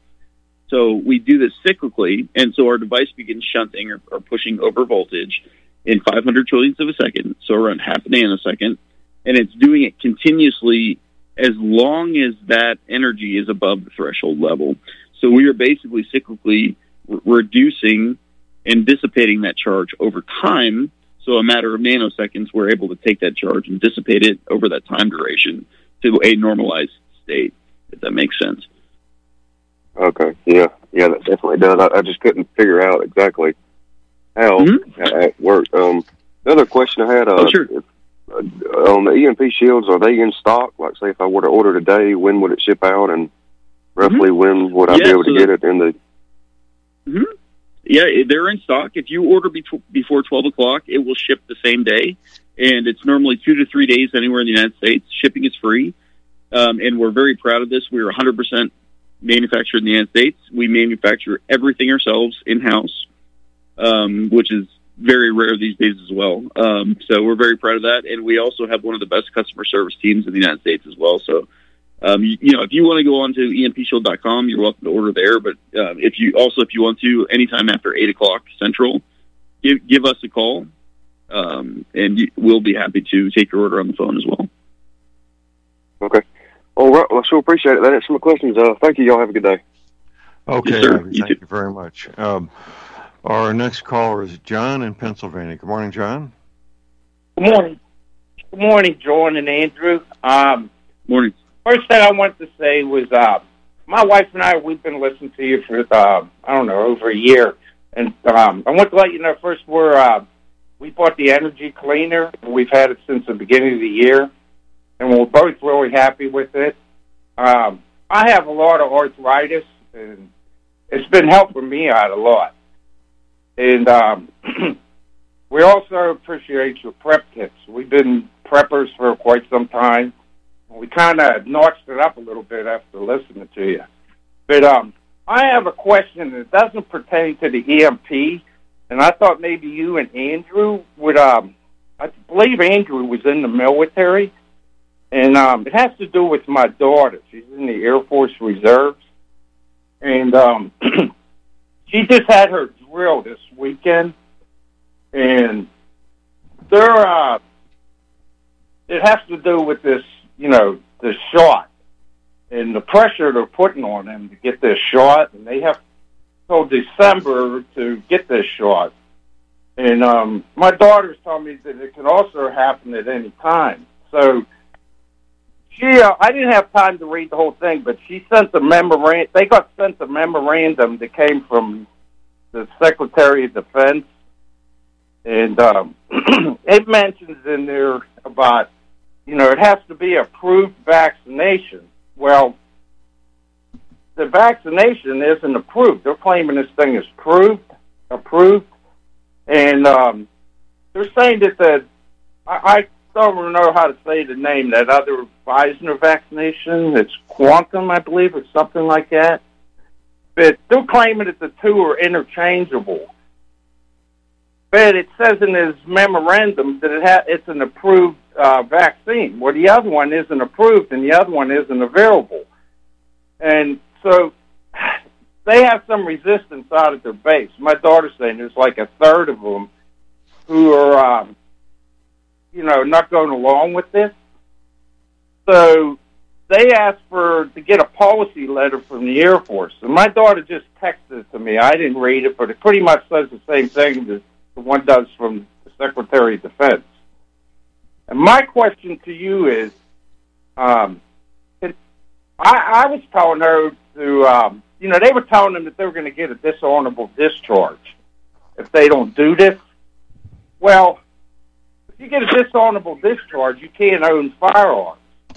So we do this cyclically, and so our device begins shunting or, or pushing over voltage in five hundred trillionths of a second, so around half a nanosecond, and it's doing it continuously as long as that energy is above the threshold level. So we are basically cyclically re- reducing and dissipating that charge over time. So a matter of nanoseconds, we're able to take that charge and dissipate it over that time duration to a normalized state, if that makes sense. Okay, yeah, yeah, that definitely does. I, I just couldn't figure out exactly how mm-hmm. it worked. Um, another question I had, uh, oh, sure. if, uh, on the E M P shields, are they in stock? Like, say, if I were to order today, when would it ship out, and roughly mm-hmm. when would I yeah, be able so to get it in the... Mm-hmm. Yeah, they're in stock. If you order be- before twelve o'clock, it will ship the same day, and it's normally two to three days anywhere in the United States. Shipping is free, um, and we're very proud of this. We're one hundred percent manufactured in the United States. We manufacture everything ourselves in-house, um, which is very rare these days as well. Um, so we're very proud of that, and we also have one of the best customer service teams in the United States as well. So, um, you, you know, if you want to go on to E M P shield dot com, you're welcome to order there. But uh, if you also, if you want to, anytime after eight o'clock Central, give, give us a call, um, and you, we'll be happy to take your order on the phone as well. Okay. All right. Well, I sure appreciate it. That answers my questions. Uh, thank you. Y'all have a good day. Okay. Yes, sir. Ivy, You thank too. you very much. Um, our next caller is John in Pennsylvania. Good morning, John. Good morning. Good morning, John and Andrew. Um, morning. First thing I wanted to say was, uh, my wife and I, we've been listening to you for, uh, I don't know, over a year. And um, I want to let you know, first, we're, uh, we bought the energy cleaner. We've had it since the beginning of the year. and we're both really happy with it. Um, I have a lot of arthritis, and it's been helping me out a lot. And um, we also appreciate your prep tips. We've been preppers for quite some time. We kind of notched it up a little bit after listening to you. But um, I have a question that doesn't pertain to the E M P, and I thought maybe you and Andrew would, um, I believe Andrew was in the military, and um, it has to do with my daughter. She's in the Air Force Reserves, and um, she just had her drill this weekend, and they're, uh, it has to do with this, you know, the shot and the pressure they're putting on them to get this shot, and they have till December to get this shot. And um, my daughter's told me that it can also happen at any time. So she, uh, I didn't have time to read the whole thing, but she sent a memorandum. They got sent a memorandum that came from the Secretary of Defense, and um, it mentions in there about, you know, it has to be approved vaccination. Well, the vaccination isn't approved. They're claiming this thing is proved, approved, and um, they're saying that the, I, I don't know how to say the name, that other Pfizer vaccination, it's Quantum, I believe, or something like that. But they're claiming that the two are interchangeable. But it says in his memorandum that it ha- it's an approved uh, vaccine. Well, the other one isn't approved, and the other one isn't available. And so they have some resistance out at their base. My daughter's saying there's like a third of them who are, um, you know, not going along with this. So they asked for to get a policy letter from the Air Force. And my daughter just texted it to me. I didn't read it, but it pretty much says the same thing that the one does from the Secretary of Defense. And my question to you is, um, I, I was telling her to, um, you know, they were telling them that they were going to get a dishonorable discharge if they don't do this. Well, if you get a dishonorable discharge, you can't own firearms.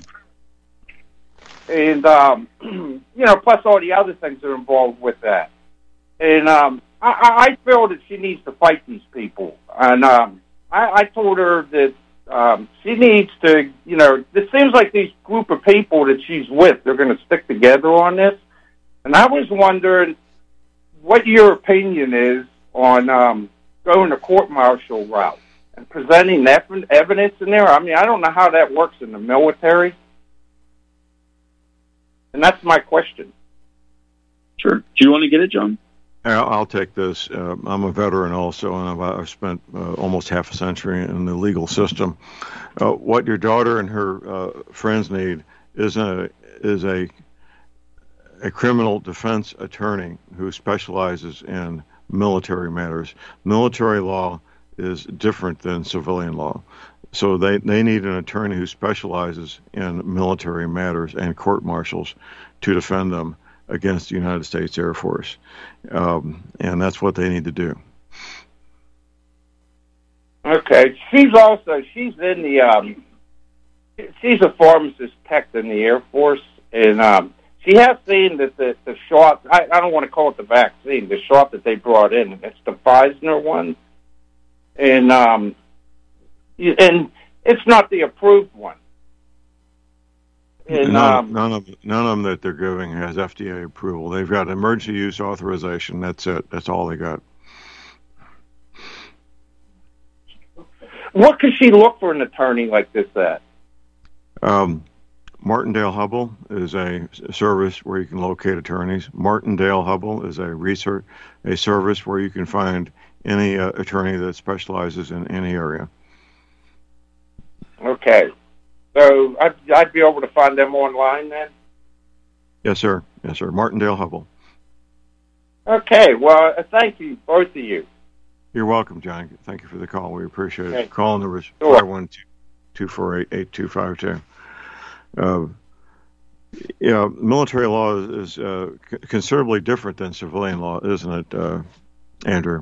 And, um, you know, plus all the other things that are involved with that. And um, I, I feel that she needs to fight these people. And um, I, I told her that um, she needs to, you know, it seems like these group of people that she's with, they're going to stick together on this. And I was wondering what your opinion is on um, going the court-martial route and presenting ev- evidence in there. I mean, I don't know how that works in the military. And that's my question. Sure. Do you want to get it, John? I'll take this. Uh, I'm a veteran also, and I've, I've spent uh, almost half a century in the legal system. Uh, what your daughter and her uh, friends need is a is a a criminal defense attorney who specializes in military matters. Military law is different than civilian law. So they, they need an attorney who specializes in military matters and court-martials to defend them against the United States Air Force. Um, and that's what they need to do. Okay. She's also, she's in the, um, she's a pharmacist tech in the Air Force, and um, she has seen that the, the shot, I, I don't want to call it the vaccine, the shot that they brought in, it's the Pfizer one. And, um, and it's not the approved one. And, none, um, none of none of them that they're giving has F D A approval. They've got emergency use authorization. That's it. That's all they got. What could she look for an attorney like this at? Um, Martindale Hubbell is a service where you can locate attorneys. Martindale Hubbell is a research a service where you can find any uh, attorney that specializes in any area. Okay. So I'd, I'd be able to find them online then? Yes, sir. Yes, sir. Martindale Hubbell. Okay. Well, uh, thank you, both of you. You're welcome, John. Thank you for the call. We appreciate Okay. it. Call number is Sure. five one two, two four eight, eight two five two. Uh, yeah, military law is, is uh, c- considerably different than civilian law, isn't it, uh, Andrew?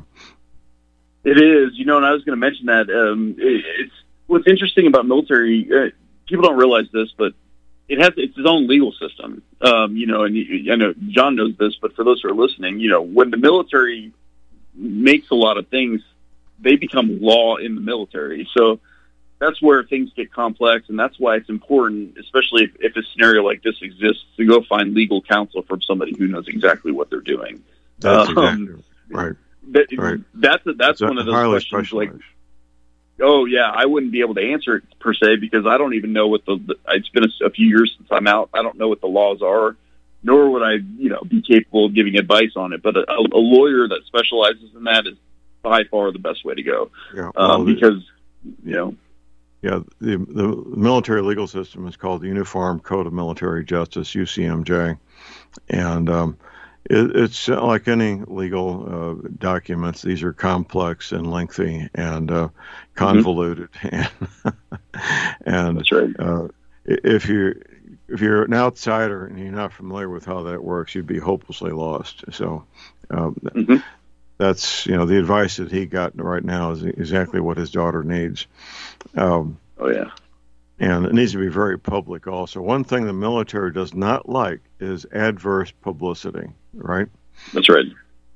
It is. You know, and I was going to mention that um, it, it's what's interesting about military. Uh, people don't realize this, but it has it's its own legal system. Um, you know, and you, I know John knows this, but for those who are listening, you know, when the military makes a lot of things, they become law in the military. So that's where things get complex, and that's why it's important, especially if, if a scenario like this exists, to go find legal counsel from somebody who knows exactly what they're doing. That's um, exactly right. That, right. That's a, that's it's one of those questions. Like, oh yeah, I wouldn't be able to answer it per se because I don't even know what the. the it's been a, a few years since I'm out. I don't know what the laws are, nor would I, you know, be capable of giving advice on it. But a, a lawyer that specializes in that is by far the best way to go. Yeah, well, um, because you know. Yeah, the the military legal system is called the Uniform Code of Military Justice, U C M J, and um, it, it's like any legal uh, documents. These are complex and lengthy and uh, convoluted, mm-hmm. and, and That's right. uh, if you if you're an outsider and you're not familiar with how that works, you'd be hopelessly lost. So. Um, mm-hmm. That's, you know, the advice that he got right now is exactly what his daughter needs. Um, oh, yeah. And it needs to be very public also. One thing the military does not like is adverse publicity, right? That's right.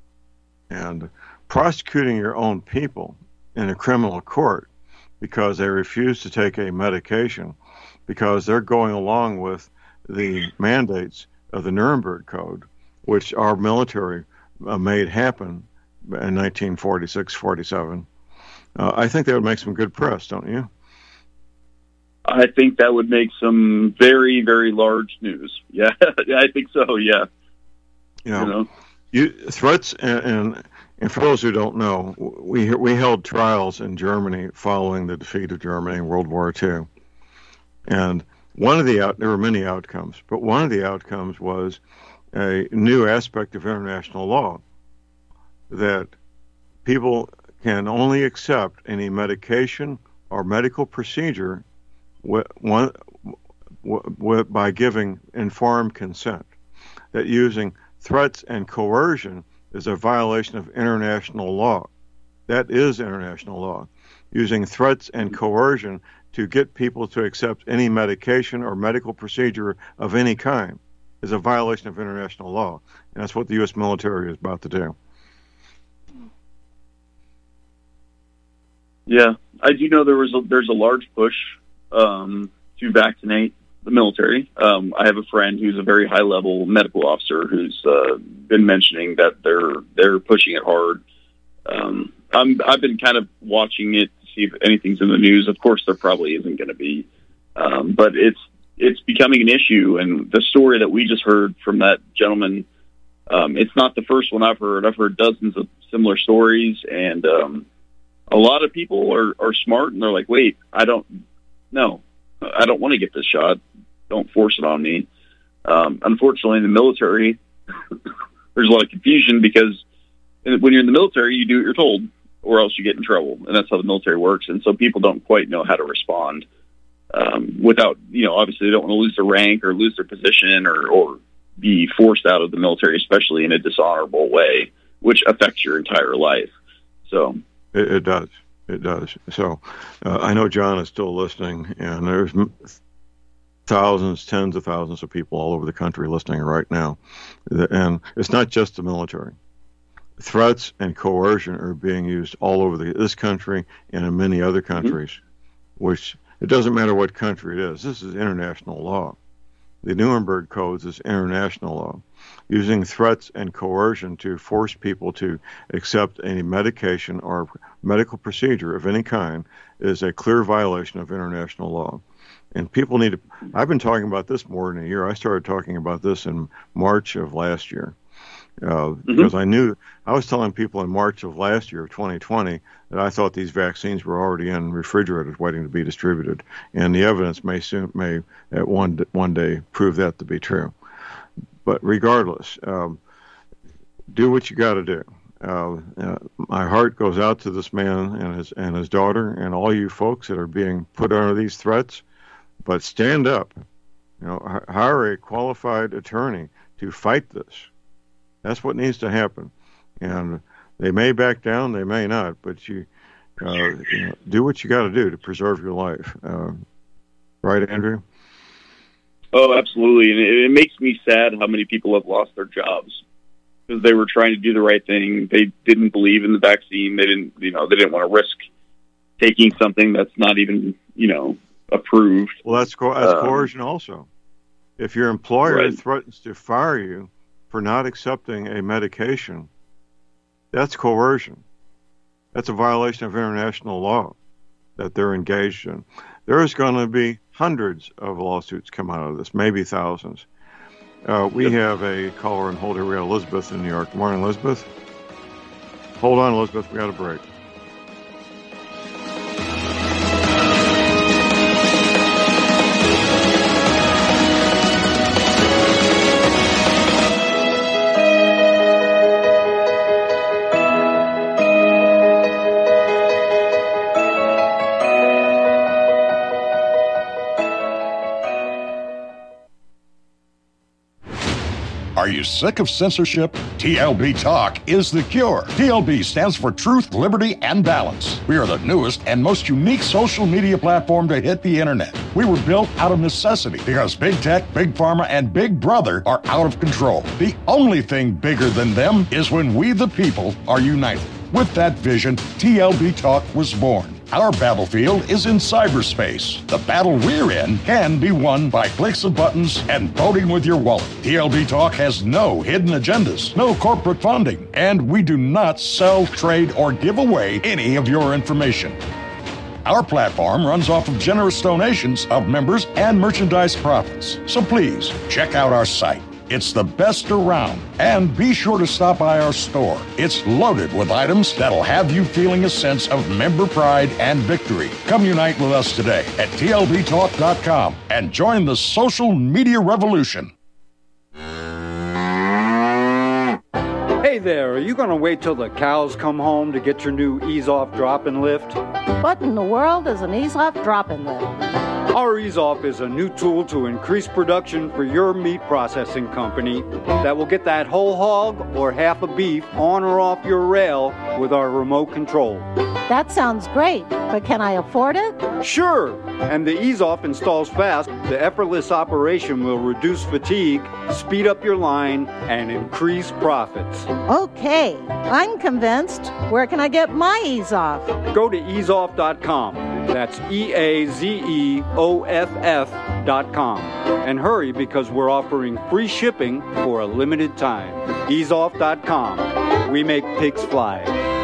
And prosecuting your own people in a criminal court because they refuse to take a medication because they're going along with the mandates of the Nuremberg Code, which our military uh, made happen in nineteen forty-six forty-seven. Uh, I think that would make some good press, don't you? I think that would make some very, very large news. Yeah, I think so, yeah. You know, you know? You, threats, and, and and for those who don't know, we we held trials in Germany following the defeat of Germany in World War Two. And one of the, out, there were many outcomes, but one of the outcomes was a new aspect of international law, that people can only accept any medication or medical procedure w- one, w- w- by giving informed consent. That using threats and coercion is a violation of international law. That is international law. Using threats and coercion to get people to accept any medication or medical procedure of any kind is a violation of international law. And that's what the U S military is about to do. Yeah, I do know there was a, there's a large push um, to vaccinate the military. Um, I have a friend who's a very high level medical officer who's uh, been mentioning that they're they're pushing it hard. Um, I'm, I've been kind of watching it to see if anything's in the news. Of course, there probably isn't going to be, um, but it's it's becoming an issue. And the story that we just heard from that gentleman, um, it's not the first one I've heard. I've heard dozens of similar stories, and um, a lot of people are, are smart, and they're like, wait, I don't, no, I don't want to get this shot. Don't force it on me. Um, unfortunately, in the military, there's a lot of confusion because when you're in the military, you do what you're told, or else you get in trouble, and that's how the military works. And so people don't quite know how to respond um, without, you know, obviously they don't want to lose their rank or lose their position or, or be forced out of the military, especially in a dishonorable way, which affects your entire life. So. It, it does. It does. So uh, I know John is still listening, and there's thousands, tens of thousands of people all over the country listening right now. And it's not just the military. Threats and coercion are being used all over the, this country and in many other countries, mm-hmm. which it doesn't matter what country it is. This is international law. The Nuremberg Codes is international law. Using threats and coercion to force people to accept any medication or medical procedure of any kind is a clear violation of international law. And people need to, I've been talking about this more than a year. I started talking about this in March of last year. Uh, mm-hmm. Because I knew, I was telling people in March of last year, of twenty twenty, that I thought these vaccines were already in refrigerators waiting to be distributed. And the evidence may soon, may at one, one day prove that to be true. But regardless, um, do what you got to do. Uh, uh, my heart goes out to this man and his and his daughter and all you folks that are being put under these threats. But stand up. You know, hire a qualified attorney to fight this. That's what needs to happen. And they may back down, they may not. But you, uh, you know, do what you got to do to preserve your life. Uh, Right, Andrew? Oh, absolutely. And it, it makes me sad how many people have lost their jobs because they were trying to do the right thing. They didn't believe in the vaccine. They didn't, you know, they didn't want to risk taking something that's not even, you know, approved. Well, that's, co- that's um, coercion also. If your employer right. threatens to fire you for not accepting a medication, that's coercion. That's a violation of international law that they're engaged in. There's going to be hundreds of lawsuits come out of this, maybe thousands. Uh, we have a caller on hold here. We have Elizabeth in New York. Good morning, Elizabeth. Hold on, Elizabeth. We got a break. Are you sick of censorship? T L B Talk is the cure. T L B stands for Truth, Liberty, and Balance. We are the newest and most unique social media platform to hit the internet. We were built out of necessity because Big Tech, Big Pharma, and Big Brother are out of control. The only thing bigger than them is when we the people are united. With that vision, T L B Talk was born. Our battlefield is in cyberspace. The battle we're in can be won by clicks of buttons and voting with your wallet. T L B Talk has no hidden agendas, no corporate funding, and we do not sell, trade, or give away any of your information. Our platform runs off of generous donations of members and merchandise profits. So please, check out our site. It's the best around. And be sure to stop by our store. It's loaded with items that'll have you feeling a sense of member pride and victory. Come unite with us today at T L B talk dot com and join the social media revolution. Hey there, are you going to wait till the cows come home to get your new Ease-Off drop-in lift? What in the world is an Ease-Off drop-in lift? Our Ease-Off is a new tool to increase production for your meat processing company that will get that whole hog or half a beef on or off your rail with our remote control. That sounds great, but can I afford it? Sure, and the Ease-Off installs fast. The effortless operation will reduce fatigue, speed up your line, and increase profits. Okay, I'm convinced. Where can I get my Ease-Off? Go to ease off dot com. That's E A Z E O F F dot com. And hurry because we're offering free shipping for a limited time. ease off dot com. We make pigs fly.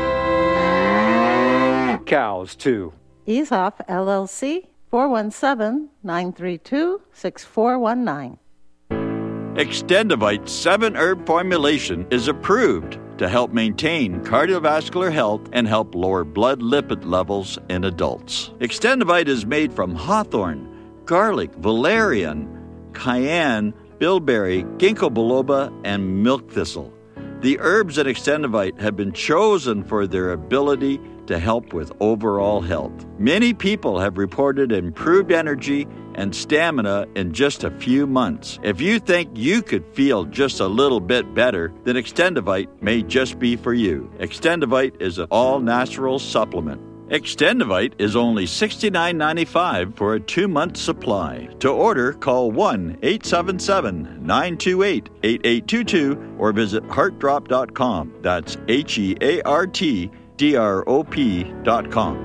Cows, too. Ease-Off, L L C, four one seven, nine three two, six four one nine. Extendivite seven herb formulation is approved to help maintain cardiovascular health and help lower blood lipid levels in adults. Extendivite is made from hawthorn, garlic, valerian, cayenne, bilberry, ginkgo biloba, and milk thistle. The herbs in Extendivite have been chosen for their ability to help with overall health. Many people have reported improved energy and stamina in just a few months. If you think you could feel just a little bit better, then Extendivite may just be for you. Extendivite is an all-natural supplement. Extendivite is only sixty-nine ninety-five for a two-month supply. To order, call one eight seven seven, nine two eight, eight eight two two or visit heart drop dot com. That's H E A R T D R O P dot com.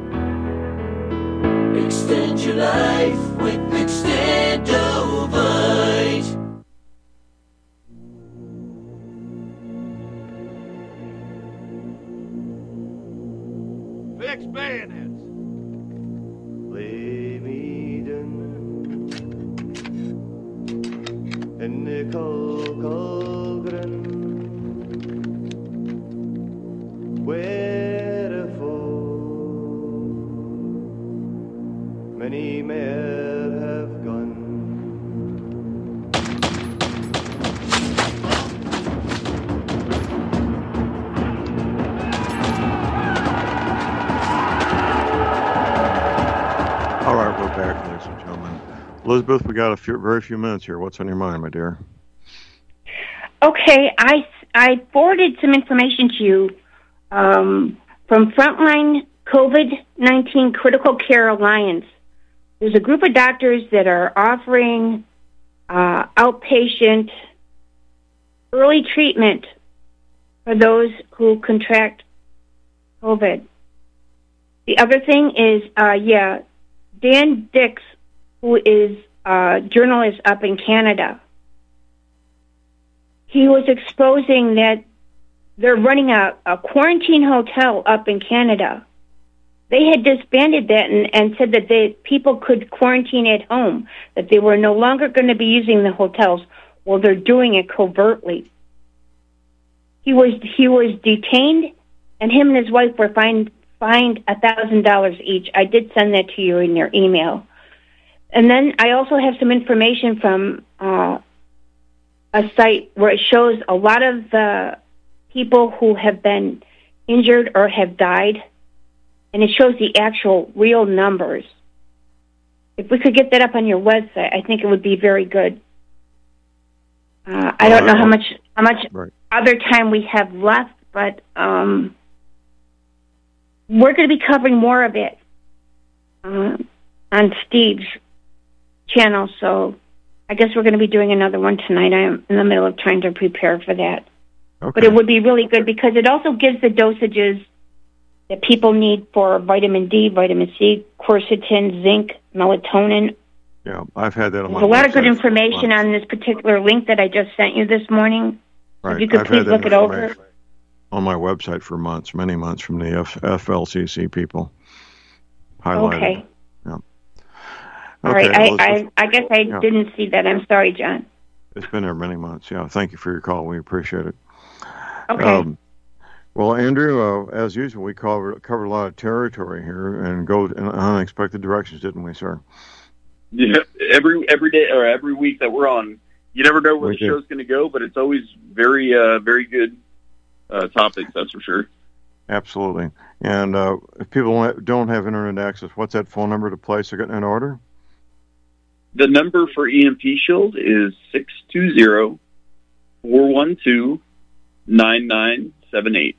Extend your life with Extendovite. Fix bayonets. Leave Eden and Nicole Colgren. Wherefore many men have gone. All right, we're back, ladies and gentlemen. Elizabeth, we got a few, very few minutes here. What's on your mind, my dear? Okay, I, I forwarded some information to you um, from Frontline COVID nineteen Critical Care Alliance. there's a group of doctors that are offering uh, outpatient early treatment for those who contract COVID. The other thing is, uh, yeah, Dan Dix, who is a journalist up in Canada, he was exposing that they're running a, a quarantine hotel up in Canada. They had disbanded that and, and said that they, people could quarantine at home, that they were no longer going to be using the hotels. Well, they're doing it covertly. He was he was detained, and him and his wife were fined fined a thousand dollars each. I did send that to you in your email. And then I also have some information from uh, a site where it shows a lot of the people who have been injured or have died, and it shows the actual real numbers. If we could get that up on your website, I think it would be very good. Uh, I don't know how much how much right. other time we have left, but um, we're going to be covering more of it uh, on Steve's channel, so I guess we're going to be doing another one tonight. I am in the middle of trying to prepare for that. Okay. But it would be really good because it also gives the dosages that people need for vitamin D, vitamin C, quercetin, zinc, melatonin. Yeah, I've had that on my There's a lot of good website information on this particular link that I just sent you this morning. Right. If you could I've please had that look it over. information on my website for months, many months, from the F- FLCC people. Highlighted. Okay. Yeah. All right. Okay, I, let's- I, I guess I yeah. didn't see that. I'm sorry, John. It's been there many months. Yeah, thank you for your call. We appreciate it. Okay. Um, well, Andrew, uh, as usual, we covered covered a lot of territory here and go in unexpected directions, didn't we, sir? Yeah, every every day or every week that we're on, you never know where We the do. show's going to go, but it's always very, uh, very good uh, topics. That's for sure. Absolutely. And uh, if people don't have internet access, what's that phone number to place an order? The number for E M P Shield is six two zero, four one two, nine nine seven eight.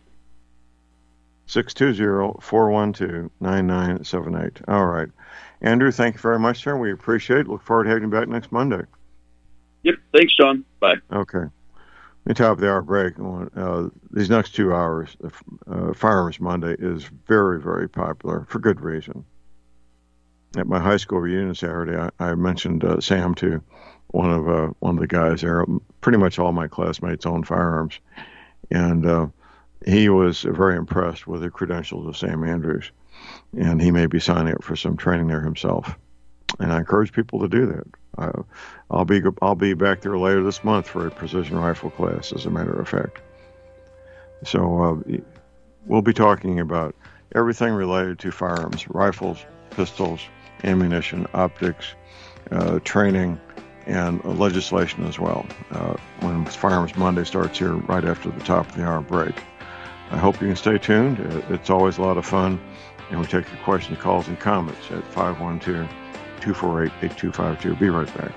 six two zero, four one two, nine nine seven eight. All right. Andrew, thank you very much, sir. We appreciate it. Look forward to having you back next Monday. Yep. Thanks, John. Bye. Okay. Let me top of the hour break. Uh, these next two hours, uh, Firearms Monday is very, very popular for good reason. At my high school reunion Saturday, I, I mentioned uh, Sam to one of uh, one of the guys there. Pretty much all my classmates own firearms, and uh, he was very impressed with the credentials of Sam Andrews, and he may be signing up for some training there himself. And I encourage people to do that. I, I'll be I'll be back there later this month for a precision rifle class, as a matter of fact. So uh, we'll be talking about everything related to firearms, rifles, pistols, ammunition, optics, uh, training, and legislation as well. Uh, when Firearms Monday starts here right after the top of the hour break. I hope you can stay tuned. It's always a lot of fun. And we take your questions, calls, and comments at five one two, two four eight, eight two five two. Be right back.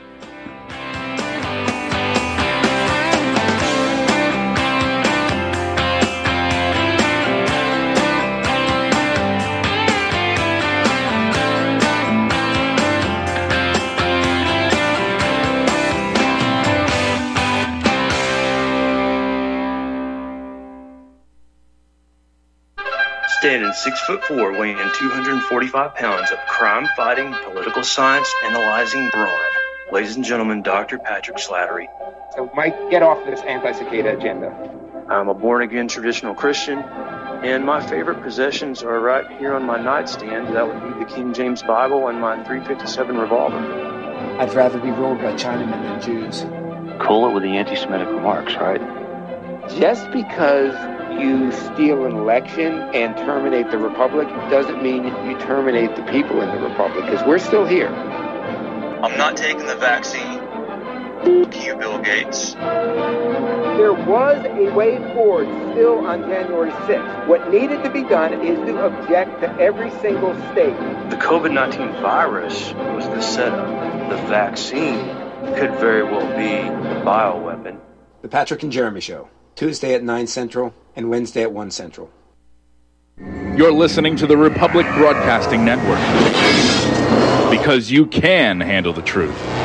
Standing six foot four, weighing two hundred forty-five pounds of crime-fighting, political science analyzing brawn. Ladies and gentlemen, Doctor Patrick Slattery. So, Mike, get off this anti-cicada agenda. I'm a born-again traditional Christian, and my favorite possessions are right here on my nightstand. That would be the King James Bible and my three fifty-seven revolver. I'd rather be ruled by Chinamen than Jews. Cool it with the anti-Semitic remarks, right? Just because you steal an election and terminate the republic doesn't mean you terminate the people in the republic, because we're still here. I'm not taking the vaccine. F*** you, Bill Gates. There was a way forward still on January sixth. What needed to be done is to object to every single state. The COVID nineteen virus was the setup. The vaccine could very well be the bioweapon. The Patrick and Jeremy Show, Tuesday at nine Central and Wednesday at one Central. You're listening to the Republic Broadcasting Network. because you can handle the truth.